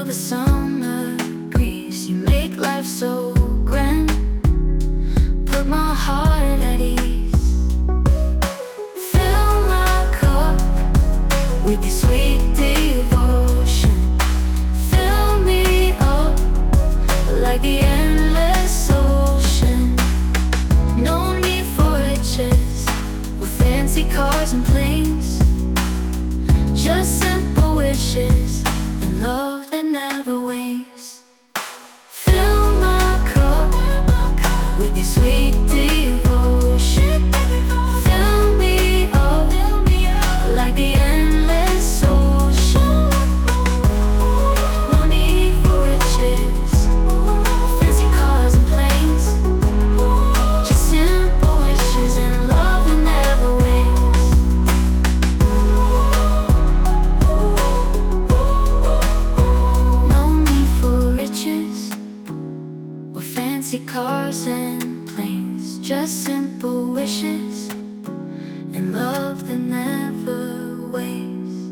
the summer breeze, you make life so grand. Put my heart at ease. Fill my cup with your sweet devotion. Fill me up like the endless ocean. No need for riches or fancy cars and planes. Just simple wishes and love that never wanes. Fill my cup with your sweet devotion. Fill me up like the endless ocean. No need for riches, fancy cars and planes. Just simple wishes and love that never wanes. No need for riches or fancy cars and planes. Just simple wishes and love that never wanes.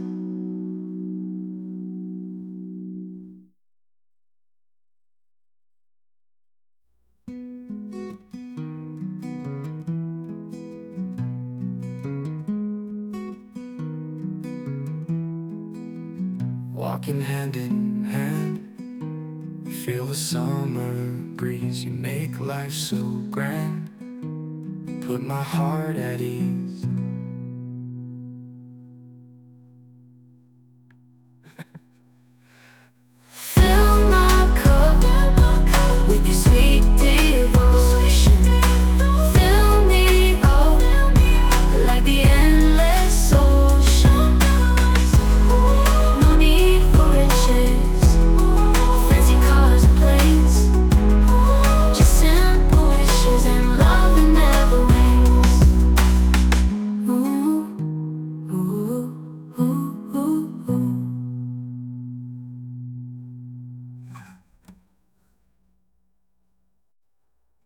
Walking hand in hand, feel the summer breeze. You make life so grand. Put my heart at ease.